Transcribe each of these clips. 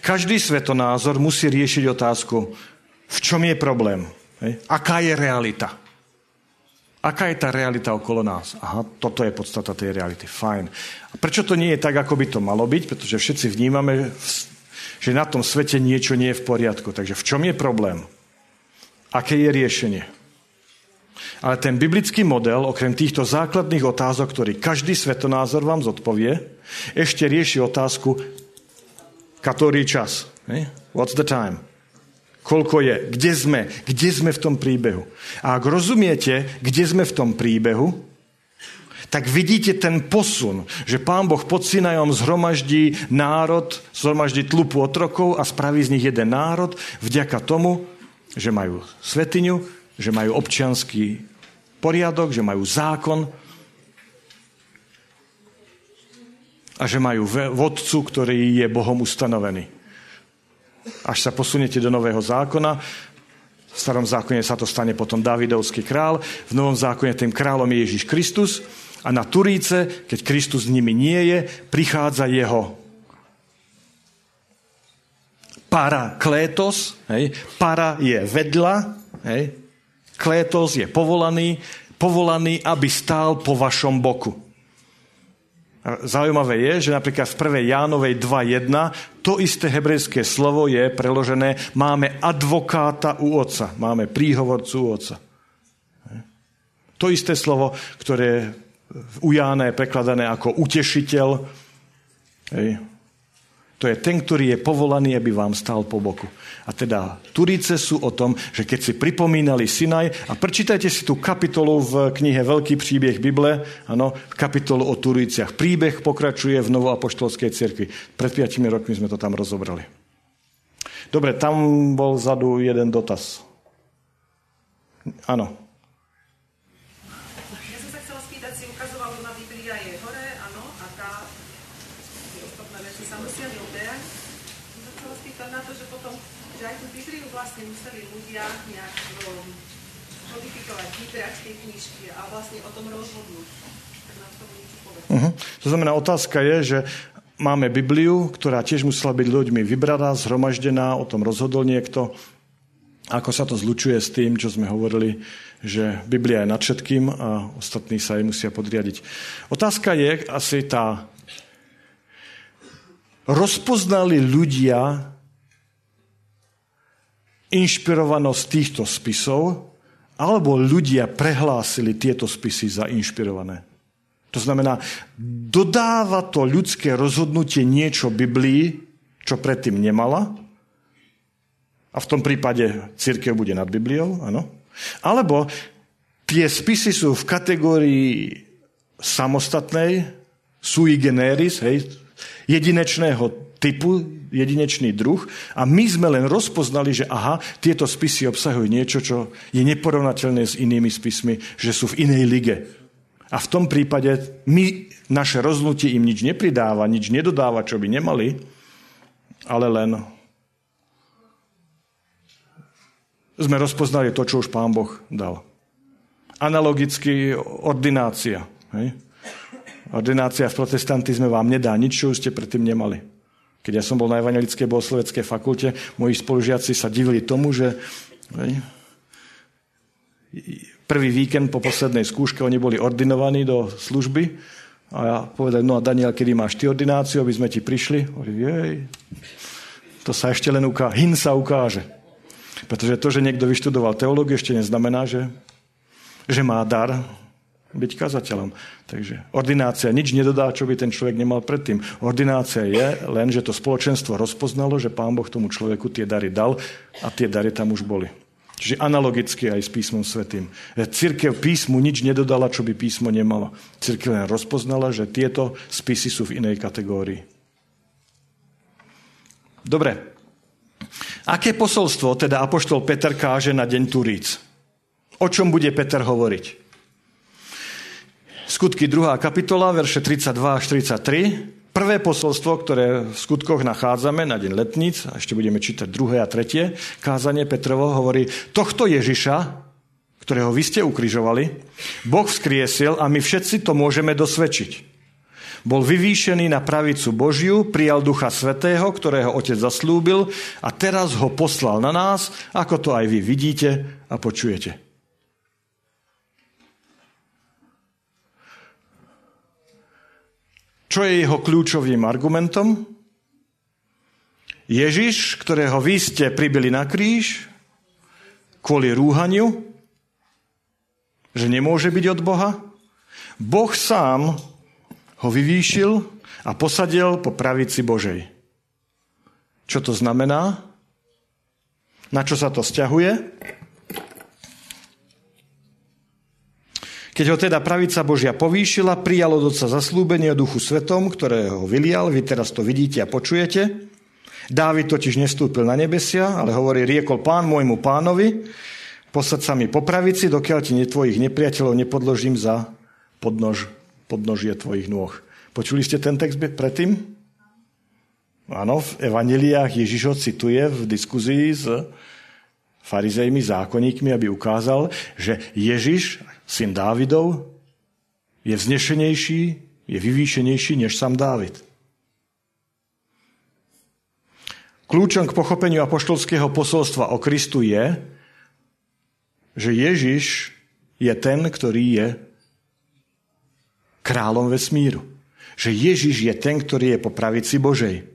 Každý svetonázor musí riešiť otázku, v čom je problém. Hej? Aká je realita? Aká je tá realita okolo nás? Aha, toto je podstata tej reality. Fajn. A prečo to nie je tak, ako by to malo byť? Pretože všetci vnímame, že na tom svete niečo nie je v poriadku. Takže v čom je problém? Aké je riešenie? Ale ten biblický model, okrem týchto základných otázok, ktorý každý svetonázor vám zodpovie, ešte rieši otázku, ktorý čas. What's the time? Koľko je? Kde sme? Kde sme v tom príbehu? A ak rozumiete, kde sme v tom príbehu, tak vidíte ten posun, že Pán Boh pod Sinajom zhromaždí národ, zhromaždí tlupu otrokov a spraví z nich jeden národ vďaka tomu, že majú svetiňu, že majú občiansky poriadok, že majú zákon a že majú vodcu, ktorý je Bohom ustanovený. Až sa posuniete do Nového zákona, v Starom zákone sa to stane potom Dávidovský král, v Novom zákone tým kráľom je Ježiš Kristus a na Turíce, keď Kristus s nimi nie je, prichádza jeho paraklétos, hej, para je vedľa, hej, klétos je povolaný, aby stál po vašom boku. Zaujímavé je, že napríklad v 1. Jánovej 2.1 to isté hebrejské slovo je preložené, máme advokáta u otca, máme príhovorcu u otca. To isté slovo, ktoré u Jána je prekladané ako utešiteľ, to je ten, ktorý je povolaný, aby vám stál po boku. A teda Turíce sú o tom, že keď si pripomínali Sinaj, a prečítajte si tú kapitolu v knihe Veľký príbeh Bible, áno, kapitolu o Turíciach. Príbeh pokračuje v novoapoštolskej cirkvi. Pred 5 rokmi sme to tam rozobrali. Dobre, tam bol vzadu jeden dotaz. Áno. Ja som sa chcela spýtať, si ukazovalo na Biblia je hore, áno, a tá ostatné veci sa musia oberať. Som sa chcela spýtať na to, že potom, že aj tú Bibliu vlastne museli ľudia nejak kodifikovať, vybrať tie knižky a vlastne o tom rozhodnúť. Tak nám to niečo povedať. To znamená, otázka je, že máme Bibliu, ktorá tiež musela byť ľuďmi vybratá, zhromaždená, o tom rozhodol niekto. Ako sa to zlučuje s tým, čo sme hovorili, že Biblia je nad všetkým a ostatní sa jej musia podriadiť. Otázka je asi tá, rozpoznali ľudia inšpirovanosť týchto spisov, alebo ľudia prehlásili tieto spisy za inšpirované. To znamená, dodáva to ľudské rozhodnutie niečo Biblii, čo predtým nemala, a v tom prípade cirkev bude nad Bibliou, áno. Alebo tie spisy sú v kategórii samostatnej, sui generis, hej, jedinečného typu, jedinečný druh, a my sme len rozpoznali, že aha, tieto spisy obsahujú niečo, čo je neporovnateľné s inými spismi, že sú v inej lige. A v tom prípade naše rozhodnutie im nič nepridáva, nič nedodáva, čo by nemali, ale len sme rozpoznali to, čo už Pán Boh dal. Analogicky ordinácia. Hej? Ordinácia v protestantizme vám nedá nič, čo ste predtým nemali. Keď ja som bol na Evangelickej bohosloveckej fakulte, moji spolužiaci sa divili tomu, že prvý víkend po poslednej skúške oni boli ordinovaní do služby a ja povedal, no a Daniel, kedy máš ty ordináciu, aby sme ti prišli? Hovorím, to sa ešte len sa ukáže. Pretože to, že niekto vyštudoval teológiu, ešte neznamená, že má dar byť kazateľom. Takže ordinácia nič nedodá, čo by ten človek nemal predtým. Ordinácia je len, že to spoločenstvo rozpoznalo, že Pán Boh tomu človeku tie dary dal a tie dary tam už boli. Čiže analogicky aj s písmom svätým. Cirkev písmu nič nedodala, čo by písmo nemalo. Cirkev len rozpoznala, že tieto spisy sú v inej kategórii. Dobre. Aké posolstvo teda apoštol Peter káže na deň Turíc? O čom bude Peter hovoriť? Skutky 2. kapitola, verše 32 až 33. Prvé posolstvo, ktoré v skutkoch nachádzame na deň letníc, a ešte budeme čítať 2. a 3. kázanie Petrovo, hovorí, tohto Ježiša, ktorého vy ste ukrižovali, Boh vzkriesil a my všetci to môžeme dosvedčiť. Bol vyvýšený na pravicu Božiu, prijal Ducha Svätého, ktorého Otec zaslúbil a teraz ho poslal na nás, ako to aj vy vidíte a počujete. Čo je jeho kľúčovým argumentom? Ježiš, ktorého vy ste pribili na kríž kvôli rúhaniu, že nemôže byť od Boha, Boh sám ho vyvýšil a posadil po pravici Božej. Čo to znamená? Na čo sa to vzťahuje? Keď ho teda pravica Božia povýšila, prijal od Otca zaslúbenie o Duchu Svetom, ktorého vylial, vy teraz to vidíte a počujete. Dávid totiž nestúpil na nebesia, ale hovorí, riekol Pán môjmu pánovi, posad sa mi po pravici, dokiaľ ti tvojich nepriateľov nepodložím za podnožie tvojich nôh. Počuli ste ten text predtým? Áno, v evanjeliách Ježiš ho cituje v diskuzii s farizejmi, zákonníkmi, aby ukázal, že Ježiš, syn Dávidov, je vznešenejší, je vyvýšenejší než sám Dávid. Kľúčom k pochopeniu apoštolského posolstva o Kristu je, že Ježiš je ten, ktorý je kráľom vesmíru. Že Ježiš je ten, ktorý je po pravici Božej.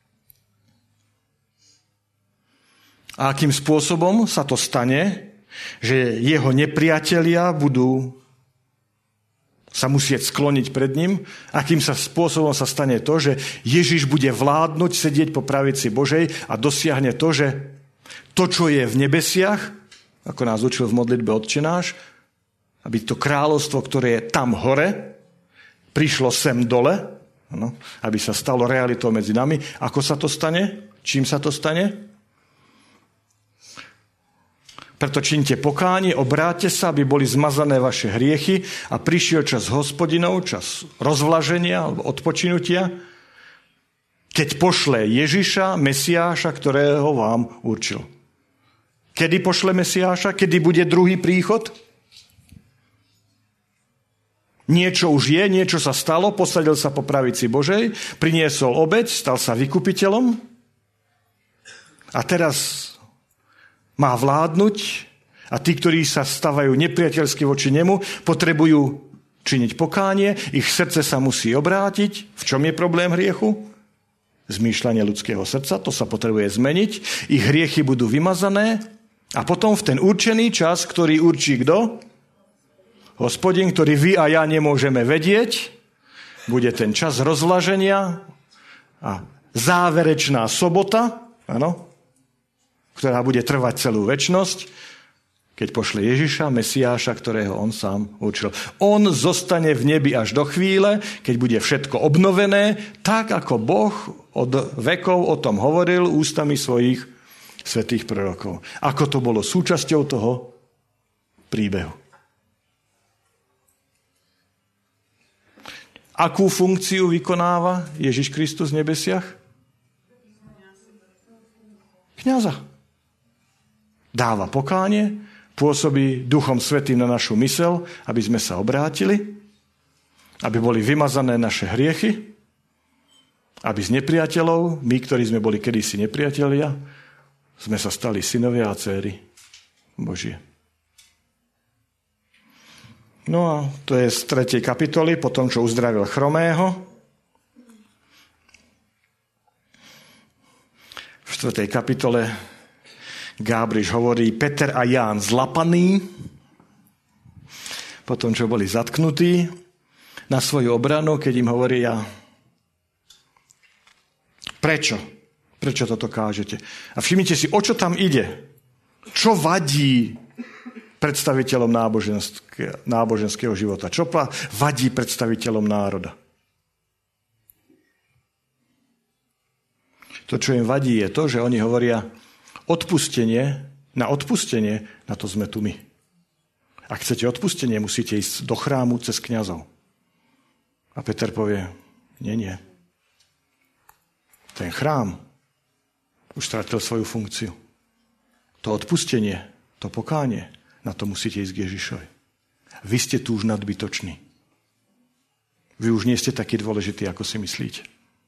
A akým spôsobom sa to stane, že jeho nepriatelia budú sa musieť skloniť pred ním? Akým spôsobom sa stane to, že Ježiš bude vládnuť, sedieť po pravici Božej a dosiahne to, že to, čo je v nebesiach, ako nás učil v modlitbe Otčenáš, aby to kráľovstvo, ktoré je tam hore, prišlo sem dole, aby sa stalo realitou medzi nami. Ako sa to stane? Čím sa to stane? Preto činte pokánie, obráťte sa, aby boli zmazané vaše hriechy a prišiel čas Hospodinov, čas rozvlaženia alebo odpočinutia, keď pošle Ježiša, Mesiáša, ktorého vám určil. Kedy pošle Mesiáša? Kedy bude druhý príchod? Niečo už je, niečo sa stalo, posadil sa po pravici Božej, priniesol obeť, stal sa vykupiteľom a teraz má vládnuť a tí, ktorí sa stavajú nepriateľsky voči nemu, potrebujú činiť pokánie, ich srdce sa musí obrátiť. V čom je problém hriechu? Zmýšľanie ľudského srdca, to sa potrebuje zmeniť. Ich hriechy budú vymazané a potom v ten určený čas, ktorý určí kto? Hospodin, ktorý vy a ja nemôžeme vedieť, bude ten čas rozvlaženia a záverečná sobota, áno, ktorá bude trvať celú večnosť, keď pošle Ježiša, Mesiáša, ktorého on sám určil. On zostane v nebi až do chvíle, keď bude všetko obnovené, tak ako Boh od vekov o tom hovoril ústami svojich svätých prorokov. Ako to bolo súčasťou toho príbehu. Akú funkciu vykonáva Ježiš Kristus v nebesiach? Kňaza. Dáva pokánie, pôsobí Duchom Svätým na našu mysel, aby sme sa obrátili, aby boli vymazané naše hriechy, aby z nepriateľov, my, ktorí sme boli kedysi nepriatelia, sme sa stali synovia a dcéry Božie. No a to je z 3. kapitoly, po tom, čo uzdravil chromého. V 4. kapitole Gábriš hovorí, Peter a Ján zlapaní, potom, čo boli zatknutí na svoju obranu, keď im hovoria, prečo toto kážete? A všimnite si, o čo tam ide? Čo vadí predstaviteľom náboženského života? Čo vadí predstaviteľom národa? To, čo im vadí, je to, že oni hovoria, na odpustenie, na to sme tu my. Ak chcete odpustenie, musíte ísť do chrámu cez kňazov. A Peter povie, nie. Ten chrám už stratil svoju funkciu. To odpustenie, to pokánie, na to musíte ísť k Ježišovi. Vy ste tu už nadbytoční. Vy už nie ste takí dôležití, ako si myslíte.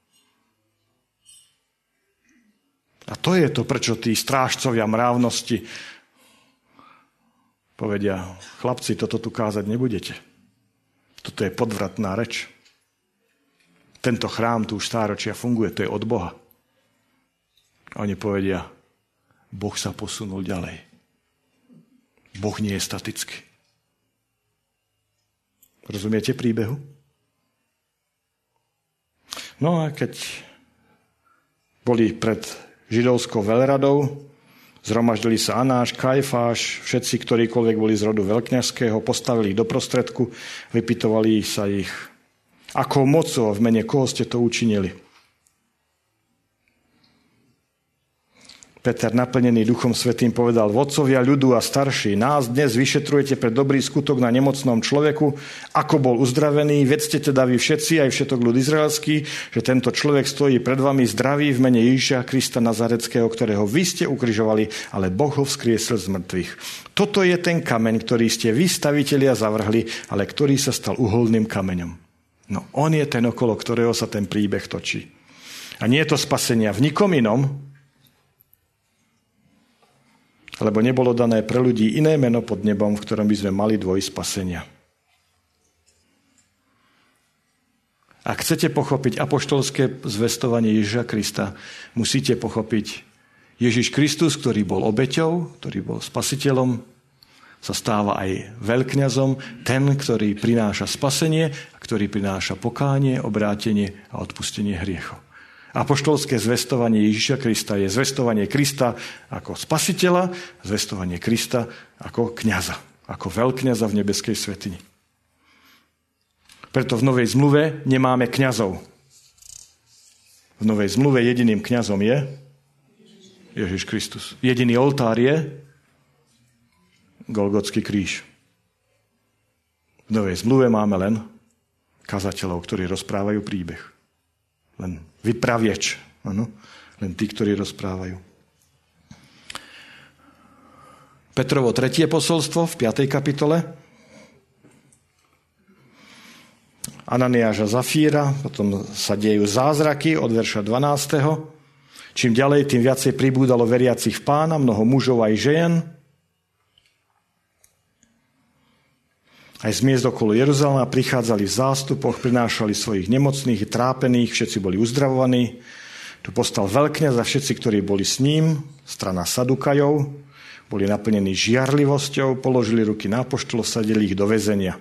A to je to, prečo tí strážcovia mravnosti povedia, chlapci, toto tu kázať nebudete. Toto je podvratná reč. Tento chrám tu už stáročia funguje, to je od Boha. A oni povedia, Boh sa posunul ďalej. Boh nie je statický. Rozumiete príbehu? No a keď boli pred židovskou veľradou, zhromaždili sa Anáš, Kajfáš, všetci, ktorýkoľvek boli z rodu veľkňazského, postavili ich do prostredku, vypytovali sa ich, akou mocou v mene koho ste to učinili. Peter, naplnený Duchom Svätým, povedal, vodcovia ľudu a starší, nás dnes vyšetrujete pre dobrý skutok na nemocnom človeku, ako bol uzdravený, vedzte teda vy všetci, aj všetok ľud izraelský, že tento človek stojí pred vami zdravý v mene Ježiša Krista Nazareckého, ktorého vy ste ukrižovali, ale Boh ho vzkriesil z mŕtvych. Toto je ten kameň, ktorý ste vy, stavitelia, zavrhli, ale ktorý sa stal uholným kameňom. No, on je ten, okolo ktorého sa ten príbeh točí. A nie je to spasenia v nikom inom, lebo nebolo dané pre ľudí iné meno pod nebom, v ktorom by sme mali dôjsť spasenia. Ak chcete pochopiť apoštolské zvestovanie Ježiša Krista, musíte pochopiť Ježiš Kristus, ktorý bol obeťou, ktorý bol spasiteľom, sa stáva aj veľkňazom, ten, ktorý prináša spasenie, ktorý prináša pokánie, obrátenie a odpustenie hriechov. Apoštolské zvestovanie Ježiša Krista je zvestovanie Krista ako spasiteľa, zvestovanie Krista ako kňaza, ako veľkňaza v nebeskej svätyni. Preto v Novej zmluve nemáme kňazov. V Novej zmluve jediným kňazom je Ježiš Kristus. Jediný oltár je Golgotský kríž. V Novej zmluve máme len kazateľov, ktorí rozprávajú príbeh. Len vypravieč. Ano? Len tí, ktorí rozprávajú. Petrovo 3. posolstvo v 5. kapitole. Ananiáš a Zafíra, potom sa dejú zázraky od verša 12. Čím ďalej, tým viacej pribúdalo veriacich v Pána, mnoho mužov aj žien. Aj z miest okolo Jeruzalema prichádzali v zástupoch, prinášali svojich nemocných, trápených, všetci boli uzdravovaní. Tu postal veľkňaz a všetci, ktorí boli s ním, strana Sadukajov, boli naplnení žiarlivosťou, položili ruky na apoštolov, sadili ich do väzenia.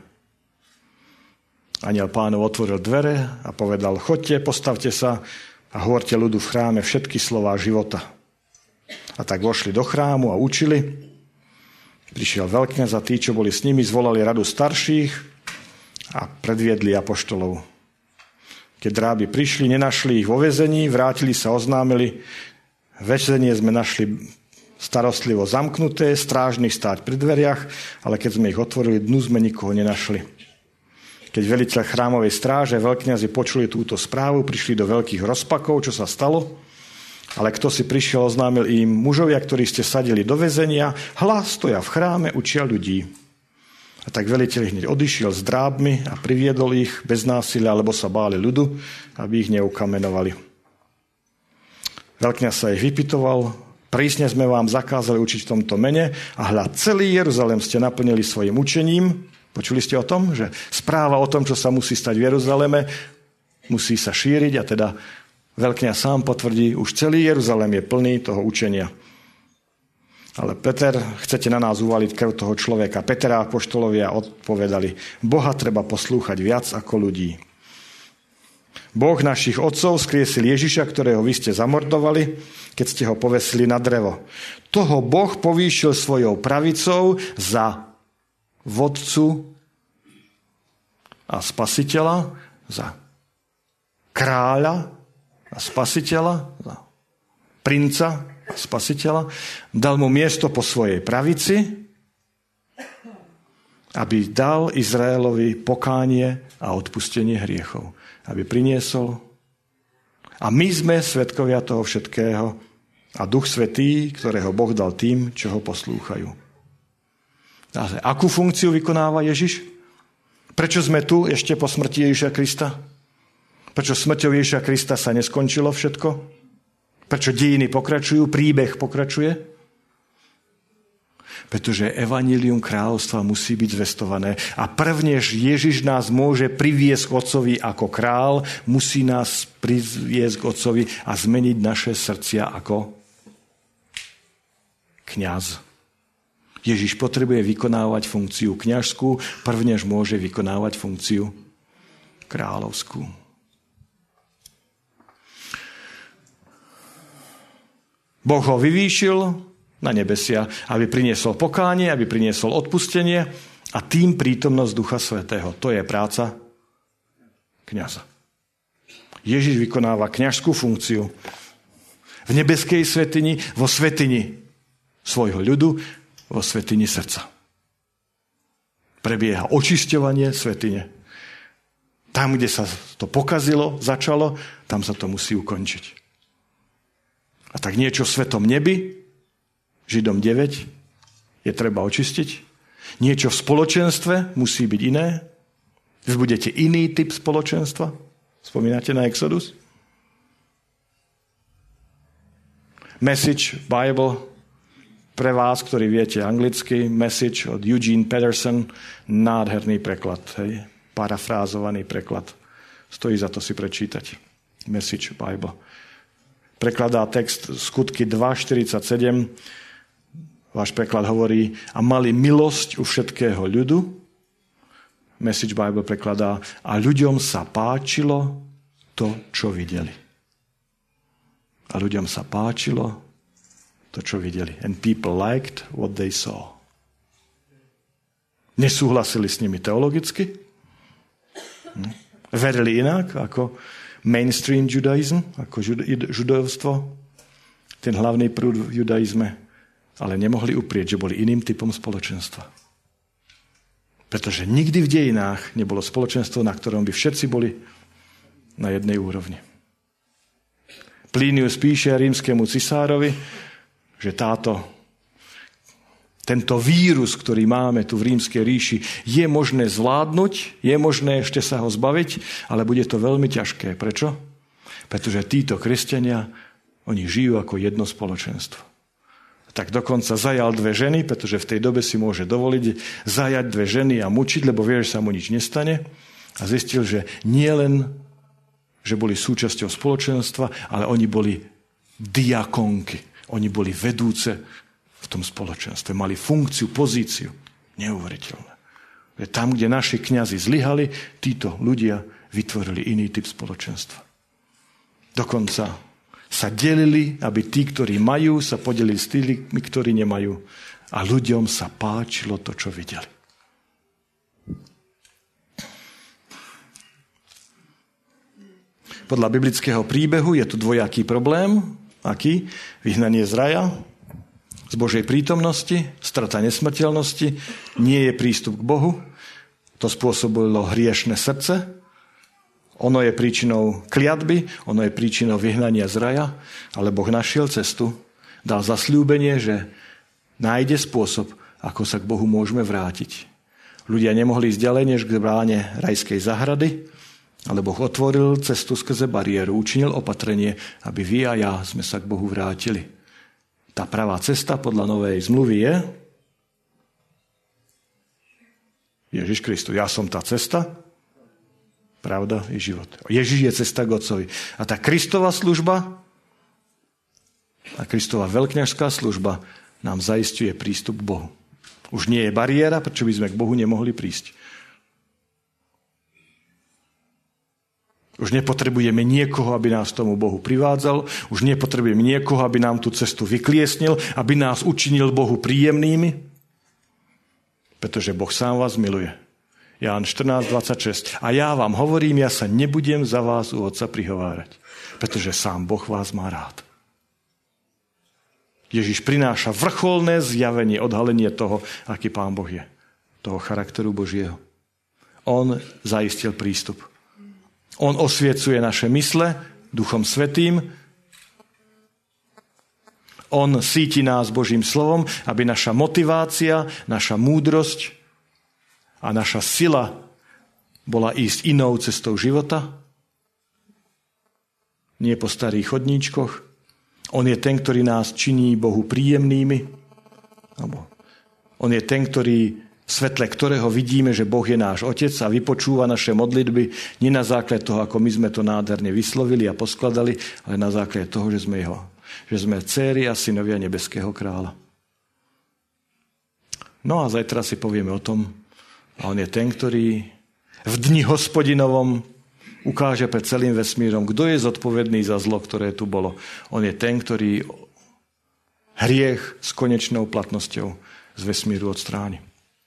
Anjel Pánov otvoril dvere a povedal, choďte, postavte sa a hovorte ľudu v chráme všetky slová života. A tak vošli do chrámu a učili. Prišiel veľkňaz a tí, čo boli s nimi, zvolali radu starších a predviedli apoštolov. Keď dráby prišli, nenašli ich vo väzení, vrátili sa, oznámili, väzenie sme našli starostlivo zamknuté, strážnych stáť pri dveriach, ale keď sme ich otvorili, dnu sme nikoho nenašli. Keď veliteľ chrámovej stráže, veľkňazi počuli túto správu, prišli do veľkých rozpakov, čo sa stalo. Ale kto si prišiel, oznámil im, mužovia, ktorí ste sadili do väzenia, hlas stoja v chráme, učia ľudí. A tak veliteľ hneď odišiel s drábmi a priviedol ich bez násilia, lebo sa báli ľudu, aby ich neukamenovali. Veľkňaz sa ich vypytoval, prísne sme vám zakázali učiť v tomto mene a hľa celý Jeruzalém ste naplnili svojim učením. Počuli ste o tom, že správa o tom, čo sa musí stať v Jeruzaleme, musí sa šíriť a teda veľkňaz sám potvrdí, už celý Jeruzalém je plný toho učenia. Ale Peter, chcete na nás uvaliť krv toho človeka. Peter a apoštolovia odpovedali, Boha treba poslúchať viac ako ľudí. Boh našich otcov skriesil Ježiša, ktorého vy ste zamordovali, keď ste ho povesili na drevo. Toho Boh povýšil svojou pravicou za vodcu a spasiteľa, za kráľa a spasiteľa, za princa a spasiteľa, dal mu miesto po svojej pravici, aby dal Izraelovi pokánie a odpustenie hriechov. Aby priniesol. A my sme svedkovia toho všetkého a Duch Svätý, ktorého Boh dal tým, čo ho poslúchajú. Akú funkciu vykonáva Ježiš? Prečo sme tu ešte po smrti Ježiša Krista? Prečo smrťou Ježiša Krista sa neskončilo všetko? Prečo dejiny pokračujú, príbeh pokračuje? Pretože evanjelium kráľovstva musí byť zvestované. A prvnež Ježiš nás môže priviesť k Otcovi ako král, musí nás priviesť k Otcovi a zmeniť naše srdcia ako kňaz. Ježiš potrebuje vykonávať funkciu kňažskú, prvnež môže vykonávať funkciu kráľovskú. Boh ho vyvýšil na nebesia, aby priniesol pokánie, aby priniesol odpustenie a tým prítomnosť Ducha Svätého. To je práca kňaza. Ježiš vykonáva kňažskú funkciu v nebeskej svätyni, vo svätyni svojho ľudu, vo svätyni srdca. Prebieha očisťovanie svätyne. Tam, kde sa to pokazilo, začalo, tam sa to musí ukončiť. A tak niečo v svetom nebi, Židom 9, je treba očistiť. Niečo v spoločenstve musí byť iné. Vy budete iný typ spoločenstva. Spomínate na Exodus? Message Bible pre vás, ktorí viete anglicky, Message od Eugene Peterson, nádherný preklad, hej? Parafrázovaný preklad. Stojí za to si prečítať. Message Bible. Prekladá text Skutky 2.47. Váš preklad hovorí, a mali milosť u všetkého ľudu. Message Bible prekladá, a ľuďom sa páčilo to, čo videli. A ľuďom sa páčilo to, čo videli. And people liked what they saw. Nesúhlasili s nimi teologicky. Verili inak ako mainstream judaizm, ako židovstvo. Ten hlavný prúd v judaizme. Ale nemohli uprieť, že boli iným typom spoločenstva. Pretože nikdy v dejinách nebolo spoločenstvo, na ktorom by všetci boli na jednej úrovni. Plinius píše rímskemu cisárovi, že tento vírus, ktorý máme tu v rímskej ríši, je možné zvládnuť, je možné ešte sa ho zbaviť, ale bude to veľmi ťažké. Prečo? Pretože títo kresťania, oni žijú ako jedno spoločenstvo. Tak dokonca zajal 2 ženy, pretože v tej dobe si môže dovoliť zajať 2 ženy a mučiť, lebo vie, že sa mu nič nestane. A zistil, že nie len, že boli súčasťou spoločenstva, ale oni boli diakonky. Oni boli vedúce v tom spoločenstve. Mali funkciu, pozíciu. Neuveriteľné. Tam, kde naši kňazi zlyhali, títo ľudia vytvorili iný typ spoločenstva. Dokonca sa delili, aby tí, ktorí majú, sa podelili s tými, ktorí nemajú. A ľuďom sa páčilo to, čo videli. Podľa biblického príbehu je tu dvojaký problém. Aký? Vyhnanie z raja, z Božej prítomnosti, strata nesmrteľnosti, nie je prístup k Bohu. To spôsobilo hriešne srdce. Ono je príčinou kliatby, ono je príčinou vyhnania z raja, ale Boh našiel cestu, dal zasľúbenie, že nájde spôsob, ako sa k Bohu môžeme vrátiť. Ľudia nemohli ísť ďalej než k bráne rajskej zahrady, ale Boh otvoril cestu skrze bariéru, učinil opatrenie, aby vy a ja sme sa k Bohu vrátili. Tá pravá cesta podľa novej zmluvy je Ježiš Kristus. Ja som tá cesta, pravda i život. Ježiš je cesta k Otcovi. A tá Kristova služba a Kristova veľkňažská služba nám zaisťuje prístup k Bohu. Už nie je bariéra, prečo by sme k Bohu nemohli prísť. Už nepotrebujeme niekoho, aby nás tomu Bohu privádzal. Už nepotrebujeme niekoho, aby nám tú cestu vykliesnil, aby nás učinil Bohu príjemnými. Pretože Boh sám vás miluje. Ján 14.26. A ja vám hovorím, ja sa nebudem za vás u Otca prihovárať, pretože sám Boh vás má rád. Ježiš prináša vrcholné zjavenie, odhalenie toho, aký Pán Boh je. Toho charakteru Božieho. On zaistil prístup. On osviecuje naše mysle Duchom Svätým. On síti nás Božím slovom, aby naša motivácia, naša múdrosť a naša sila bola ísť inou cestou života, nie po starých chodníčkoch. On je ten, ktorý nás činí Bohu príjemnými. On je ten, v svetle ktorého vidíme, že Boh je náš Otec a vypočúva naše modlitby nie na základe toho, ako my sme to nádherne vyslovili a poskladali, ale na základe toho, že sme dcéry a synovia nebeského kráľa. No a zajtra si povieme o tom, a on je ten, ktorý v dni hospodinovom ukáže pred celým vesmírom, kto je zodpovedný za zlo, ktoré tu bolo. On je ten, ktorý hriech s konečnou platnosťou z vesmíru odstráni.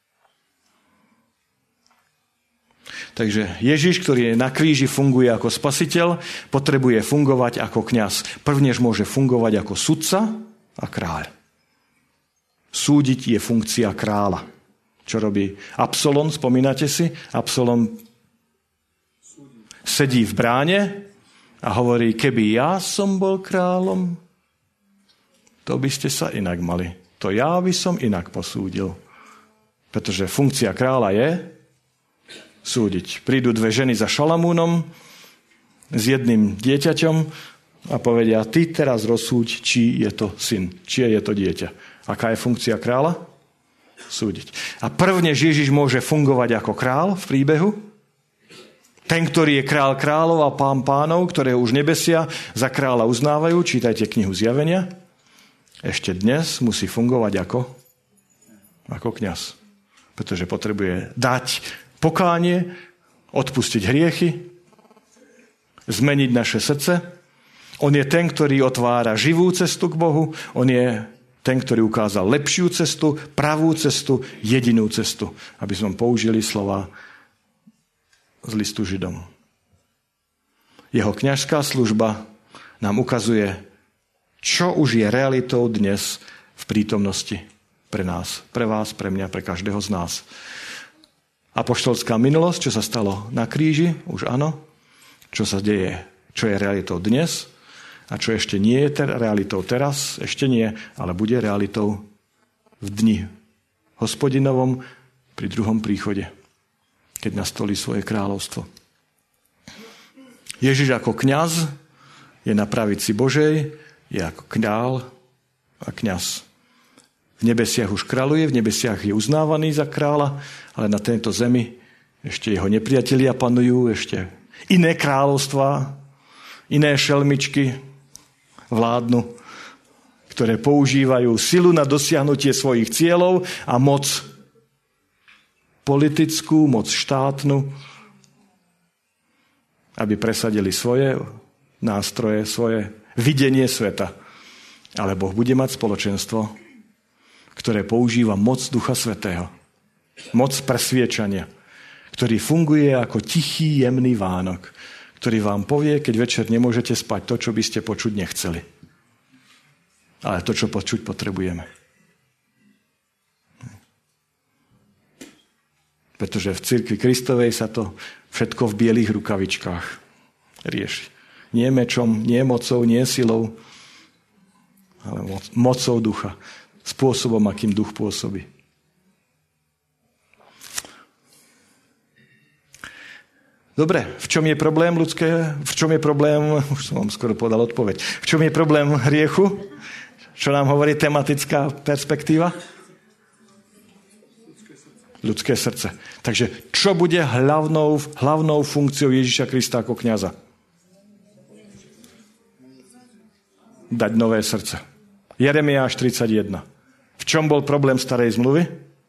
Takže Ježiš, ktorý je na kríži, funguje ako spasiteľ, potrebuje fungovať ako kňaz. Prvnež môže fungovať ako sudca a kráľ. Súdiť je funkcia kráľa. Čo robí Absalom, spomínate si? Absalom sedí v bráne a hovorí, keby ja som bol kráľom, to by ste sa inak mali. To ja by som inak posúdil. Pretože funkcia kráľa je súdiť. Prídu dve ženy za Šalamúnom s jedným dieťaťom a povedia, ty teraz rozsúď, či je to syn, či je to dieťa. Aká je funkcia kráľa? Súdiť. A prvne Ježiš môže fungovať ako král v príbehu. Ten, ktorý je král kráľov a pán pánov, ktoré už nebesia za kráľa uznávajú, čítajte knihu Zjavenia, ešte dnes musí fungovať ako kňaz. Pretože potrebuje dať pokánie, odpustiť hriechy, zmeniť naše srdce. On je ten, ktorý otvára živú cestu k Bohu. On je ten, ktorý ukázal lepšiu cestu, pravú cestu, jedinú cestu. Aby sme použili slova z listu Židom. Jeho kňažská služba nám ukazuje, čo už je realitou dnes v prítomnosti pre nás, pre vás, pre mňa, pre každého z nás. Apoštolská minulosť, čo sa stalo na kríži, už áno. Čo sa deje, čo je realitou dnes a čo ešte nie je realitou teraz, ešte nie, ale bude realitou v dni hospodinovom pri druhom príchode, keď nastolí svoje kráľovstvo. Ježiš ako kňaz je na pravici Božej, je ako kráľ a kňaz. V nebesiach už kráľuje, v nebesiach je uznávaný za kráľa, ale na tejto zemi ešte jeho nepriatelia panujú, ešte iné kráľovstvá, iné šelmičky vládnu, ktoré používajú silu na dosiahnutie svojich cieľov a moc politickú, moc štátnu, aby presadili svoje nástroje, svoje videnie sveta. Ale Boh bude mať spoločenstvo, ktoré používa moc Ducha Svätého. Moc presviečania, ktorý funguje ako tichý, jemný vánok, ktorý vám povie, keď večer nemôžete spať to, čo by ste počuť nechceli. Ale to, čo počuť potrebujeme. Pretože v cirkvi Kristovej sa to všetko v bielých rukavičkách rieši. Nie mečom, nie mocou, nie silou, ale mocou ducha. Spôsobom, akým duch pôsobí. Dobre, v čom je problém ľudské? V čom je problém, už som vám skoro podal odpoveď, v čom je problém hriechu? Čo nám hovorí tematická perspektíva? Ľudské srdce. Takže čo bude hlavnou funkciou Ježiša Krista ako kňaza? Dať nové srdce. Jeremiáš 31. V čom bol problém starej zmluvy?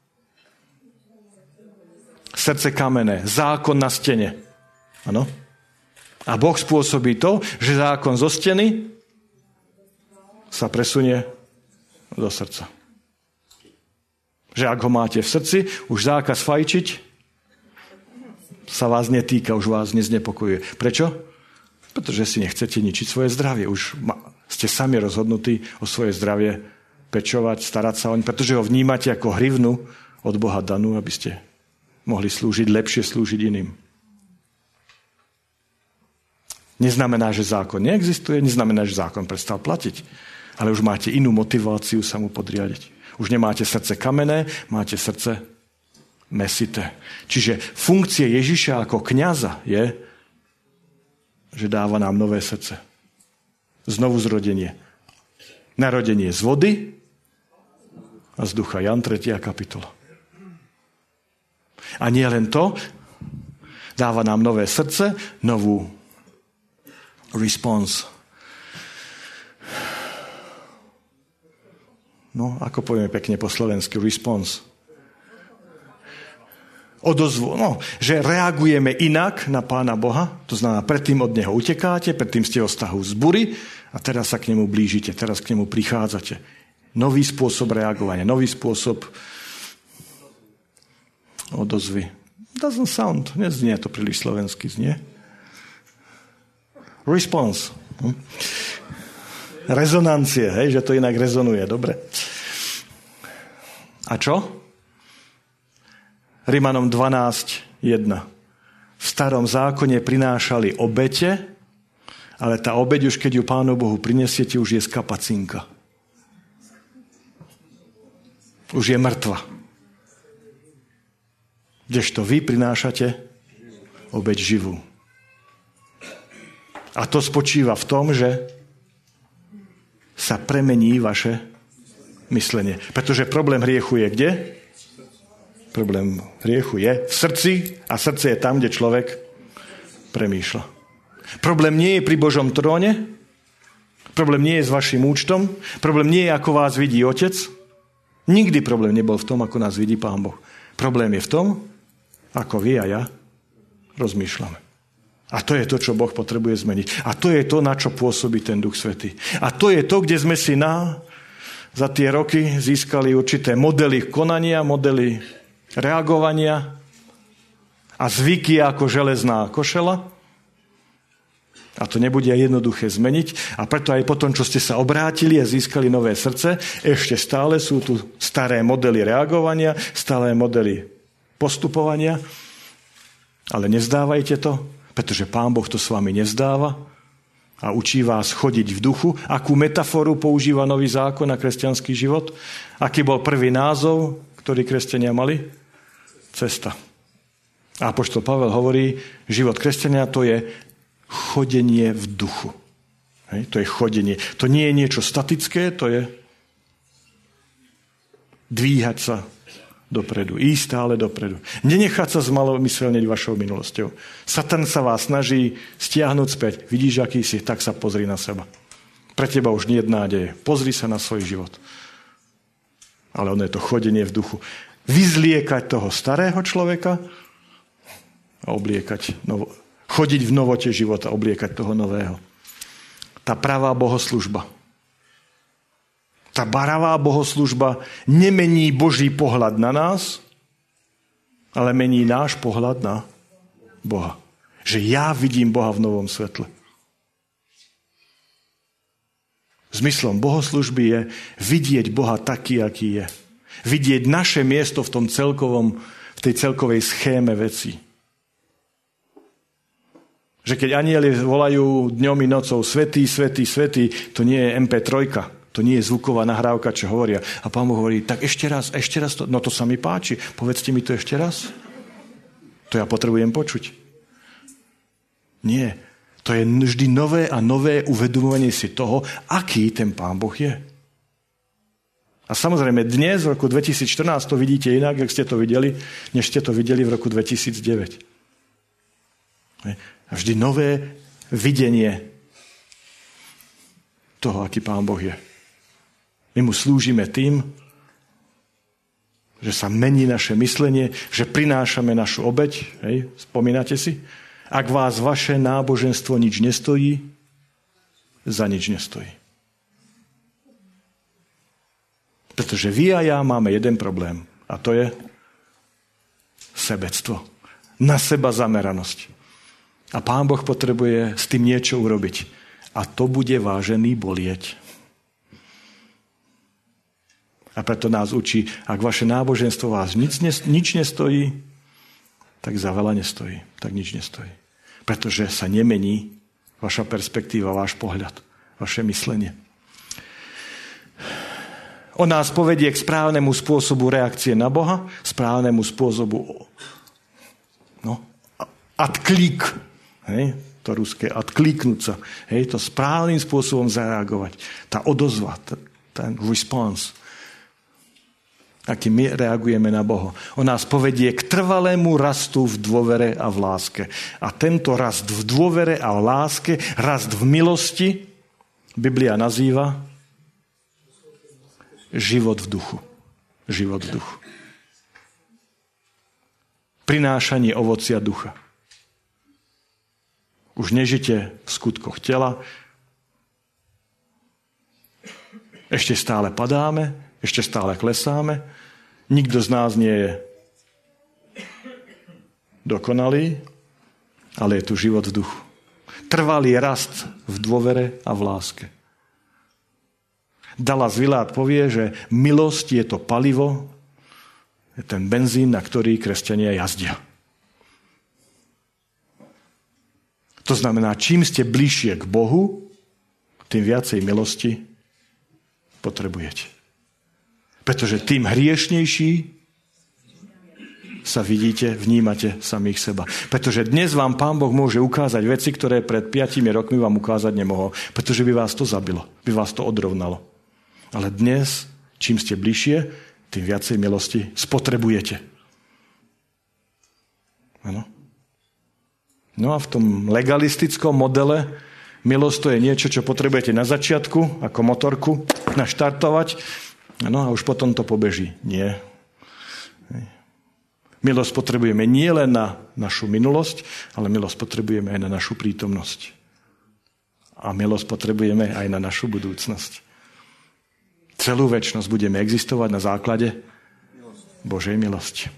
Srdce kamenné, zákon na stene. Áno? A Boh spôsobí to, že zákon zo steny sa presunie do srdca. Že ak ho máte v srdci, už zákaz fajčiť sa vás netýka, už vás neznepokojuje. Prečo? Pretože si nechcete ničiť svoje zdravie. Už ste sami rozhodnutí o svoje zdravie pečovať, starať sa oň, pretože ho vnímate ako hrivnu od Boha danú, aby ste mohli slúžiť, lepšie slúžiť iným. Neznamená, že zákon neexistuje, neznamená, že zákon prestal platiť, ale už máte inú motiváciu sa mu podriadiť. Už nemáte srdce kamenné, máte srdce mesité. Čiže funkcie Ježiša ako kňaza je, že dáva nám nové srdce. Znovu zrodenie. Narodenie z vody a z ducha. Jan 3. kapitola. A nie len to, dáva nám nové srdce, novú response. No, ako povieme pekne po slovensky, response. Odozvu, že reagujeme inak na Pána Boha, to znamená, predtým od Neho utekáte, predtým ste ho vztahu z bury a teraz sa k Nemu blížite, teraz k Nemu prichádzate. Nový spôsob reagovania, nový spôsob odozvy. Doesn't sound, neznie to príliš slovensky, znie? Response. Rezonancie, že to inak rezonuje, dobre. A čo? Rimanom 12.1. V starom zákone prinášali obete, ale tá obeť už, keď ju Pánu Bohu prinesiete, už je z kapacinka. Už je mŕtva. Kdežto vy prinášate obeť živú. A to spočíva v tom, že sa premení vaše myslenie. Pretože problém hriechu je kde? Problém hriechu je v srdci a srdce je tam, kde človek premýšľa. Problém nie je pri Božom tróne, problém nie je s vašim účtom, problém nie je, ako vás vidí Otec. Nikdy problém nebol v tom, ako nás vidí Pán Boh. Problém je v tom, ako vy a ja rozmýšľame. A to je to, čo Boh potrebuje zmeniť. A to je to, na čo pôsobí ten Duch Svätý. A to je to, kde sme si za tie roky získali určité modely konania, modely reagovania a zvyky ako železná košela. A to nebude jednoduché zmeniť. A preto aj potom, čo ste sa obrátili a získali nové srdce, ešte stále sú tu staré modely reagovania, staré modely postupovania. Ale nevzdávajte to, pretože Pán Boh to s vami nevzdáva a učí vás chodiť v duchu. Akú metaforu používa Nový zákon na kresťanský život? Aký bol prvý názov, ktorý kresťania mali? Cesta. A apoštol Pavel hovorí, život kresťania to je chodenie v duchu. Hej? To je chodenie. To nie je niečo statické, to je dvíhať sa dopredu, ísť stále dopredu. Nenechať sa zmalomyselniť vašou minulosťou. Satan sa vás snaží stiahnuť späť. Vidíš, aký si, tak sa pozri na seba. Pre teba už nie je nádeje. Pozri sa na svoj život. Ale ono je to chodenie v duchu. Vyzliekať toho starého človeka a chodiť v novote života, obliekať toho nového. Tá pravá bohoslužba. Tá baravá bohoslužba nemení Boží pohľad na nás, ale mení náš pohľad na Boha. Že ja vidím Boha v novom svetle. Zmyslom bohoslužby je vidieť Boha taký, aký je. Vidieť naše miesto v tej celkovej schéme vecí. Že keď anjeli volajú dňom i nocou svätý, svätý, svätý, to nie je MP3, to nie je zvuková nahrávka, čo hovoria. A Pán Boh hovorí, tak ešte raz to, no to sa mi páči, povedzte mi to ešte raz. To ja potrebujem počuť. Nie, to je vždy nové a nové uvedomovanie si toho, aký ten Pán Boh je. A samozrejme, dnes, v roku 2014, to vidíte inak, jak ste to videli, než ste to videli v roku 2009. A vždy nové videnie toho, aký Pán Boh je. My mu slúžime tým, že sa mení naše myslenie, že prinášame našu obeť. Hej, spomínate si? Ak vás vaše náboženstvo nič nestojí, za nič nestojí. Pretože vy a ja máme jeden problém. A to je sebectvo. Na seba zameranosť. A Pán Boh potrebuje s tým niečo urobiť. A to bude, vážený, bolieť. A preto nás učí, ak vaše náboženstvo vás nič nestojí, tak za veľa nestojí. Tak nič nestojí. Pretože sa nemení vaša perspektíva, váš pohľad, vaše myslenie. On nás povedie k správnemu spôsobu reakcie na Boha, správnemu spôsobu odklik. Hej, to ruské odkliknúť sa. Hej, to správnym spôsobom zareagovať. Tá odozva, ten response. Aký my reagujeme na Boha. On nás povedie k trvalému rastu v dôvere a v láske. A tento rast v dôvere a v láske, rast v milosti, Biblia nazýva život v duchu. Život v duchu. Prinášanie ovocia ducha. Už nežite v skutkoch tela. Ešte stále padáme, ešte stále klesáme. Nikto z nás nie je dokonalý, ale je tu život v duchu. Trvalý rast v dôvere a v láske. Dallas Willard povie, že milosť je to palivo, je ten benzín, na ktorý kresťania jazdia. To znamená, čím ste bližšie k Bohu, tým viacej milosti potrebujete. Pretože tým hriešnejší sa vidíte, vnímate samých seba. Pretože dnes vám Pán Boh môže ukázať veci, ktoré pred 5 rokmi vám ukázať nemohol. Pretože by vás to zabilo, by vás to odrovnalo. Ale dnes, čím ste bližšie, tým viacej milosti spotrebujete. Áno. No a v tom legalistickom modele milosť to je niečo, čo potrebujete na začiatku, ako motorku, naštartovať, no a už potom to pobeží. Nie. Milosť potrebujeme nie len na našu minulosť, ale milosť potrebujeme aj na našu prítomnosť. A milosť potrebujeme aj na našu budúcnosť. Celú večnosť budeme existovať na základe Božej milosti.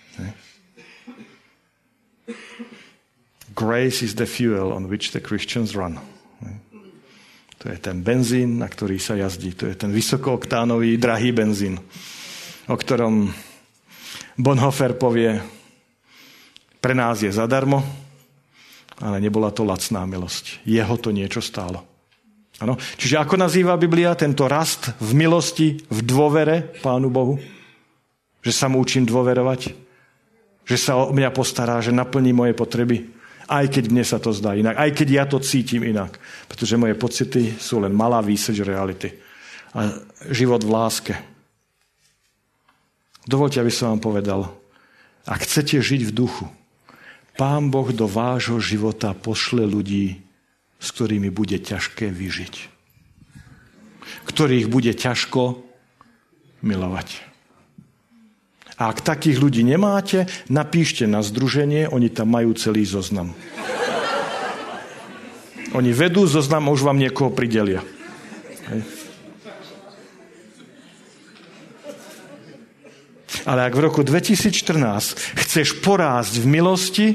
Grace is the fuel on which the Christians run. To je ten benzín, na ktorý sa jazdí. To je ten vysokooktánový, drahý benzín, o ktorom Bonhoeffer povie, pre nás je zadarmo, ale nebola to lacná milosť. Jeho to niečo stálo. Ano? Čiže ako nazýva Biblia tento rast v milosti, v dôvere Pánu Bohu? Že sa mu učím dôverovať? Že sa o mňa postará, že naplní moje potreby? Aj keď mne sa to zdá inak. Aj keď ja to cítim inak. Pretože moje pocity sú len malá výseč reality. A život v láske. Dovoľte, aby som vám povedal. Ak chcete žiť v duchu, Pán Boh do vášho života pošle ľudí, s ktorými bude ťažké vyžiť. Ktorých bude ťažko milovať. A ak takých ľudí nemáte, napíšte na združenie, oni tam majú celý zoznam. Oni vedú zoznam a už vám niekoho pridelia. Hej. Ale ak v roku 2014 chceš porásť v milosti,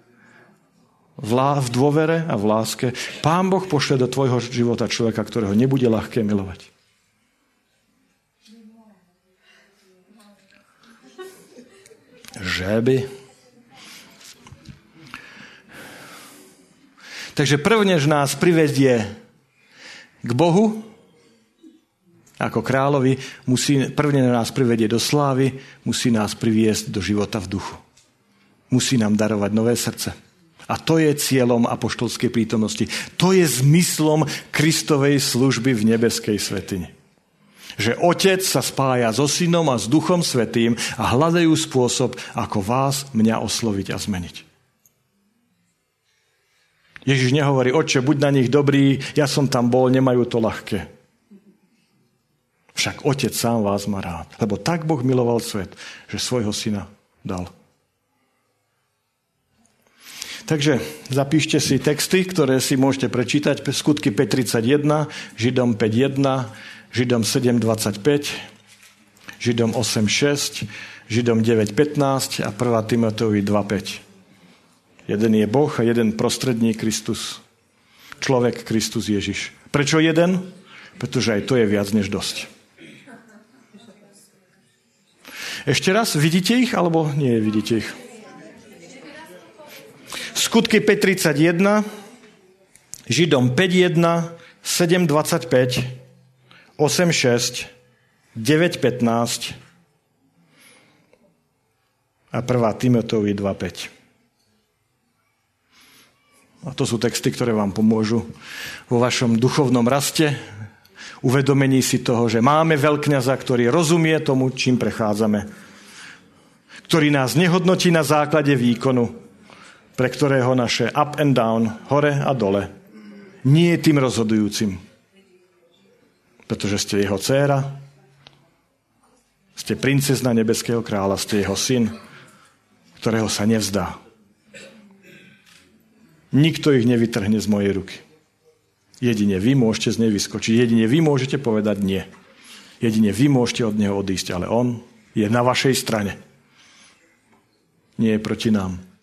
v dôvere a v láske, Pán Boh pošle do tvojho života človeka, ktorého nebude ľahké milovať. Žeby. Takže prvnež nás privedie k Bohu, ako kráľovi, prvne nás privedie do slávy, musí nás priviesť do života v duchu. Musí nám darovať nové srdce. A to je cieľom apoštolskej prítomnosti. To je zmyslom Kristovej služby v nebeskej svätyni. Že Otec sa spája so Synom a s Duchom Svätým a hľadajú spôsob, ako vás, mňa osloviť a zmeniť. Ježiš nehovorí, Otče, buď na nich dobrý, ja som tam bol, nemajú to ľahké. Však Otec sám vás má rád. Lebo tak Boh miloval svet, že svojho Syna dal. Takže zapíšte si texty, ktoré si môžete prečítať. Skutky 5.31, Židom 5.1, Židom 7.25, Židom 8.6, Židom 9.15 a 1. Timoteovi 2.5. Jeden je Boh a jeden prostredník Kristus. Človek Kristus Ježiš. Prečo jeden? Pretože aj to je viac než dosť. Ešte raz, vidíte ich, alebo nie vidíte ich? Skutky 5.31, Židom 5.1, 7.25, 8.6, 9.15 a 1. Timoteovi 2.5. A to sú texty, ktoré vám pomôžu vo vašom duchovnom raste, uvedomení si toho, že máme veľkňaza, ktorý rozumie tomu, čím prechádzame, ktorý nás nehodnotí na základe výkonu, pre ktorého naše up and down, hore a dole, nie je tým rozhodujúcim. Pretože ste jeho dcéra, ste princezna nebeského kráľa, ste jeho syn, ktorého sa nevzdá. Nikto ich nevytrhne z mojej ruky. Jedine vy môžete z nej vyskočiť. Jedine vy môžete povedať nie. Jedine vy môžete od neho odísť, ale on je na vašej strane. Nie je proti nám.